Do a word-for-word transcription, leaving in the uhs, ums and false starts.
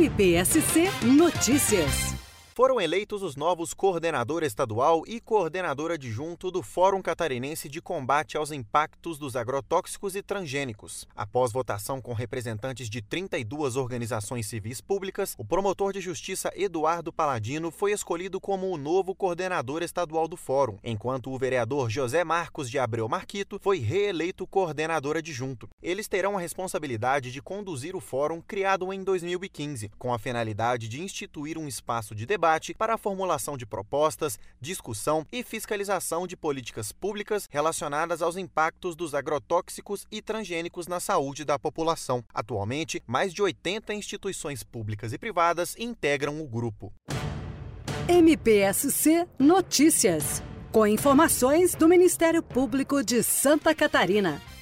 M P S C Notícias. Foram eleitos os novos coordenador estadual e coordenador adjunto do Fórum Catarinense de Combate aos Impactos dos Agrotóxicos e Transgênicos. Após votação com representantes de trinta e duas organizações civis públicas, o promotor de justiça Eduardo Paladino foi escolhido como o novo coordenador estadual do Fórum, enquanto o vereador José Marcos de Abreu Marquito foi reeleito coordenador adjunto. Eles terão a responsabilidade de conduzir o Fórum criado em dois mil e quinze, com a finalidade de instituir um espaço de debate para a formulação de propostas, discussão e fiscalização de políticas públicas relacionadas aos impactos dos agrotóxicos e transgênicos na saúde da população. Atualmente, mais de oitenta instituições públicas e privadas integram o grupo. M P S C Notícias, com informações do Ministério Público de Santa Catarina.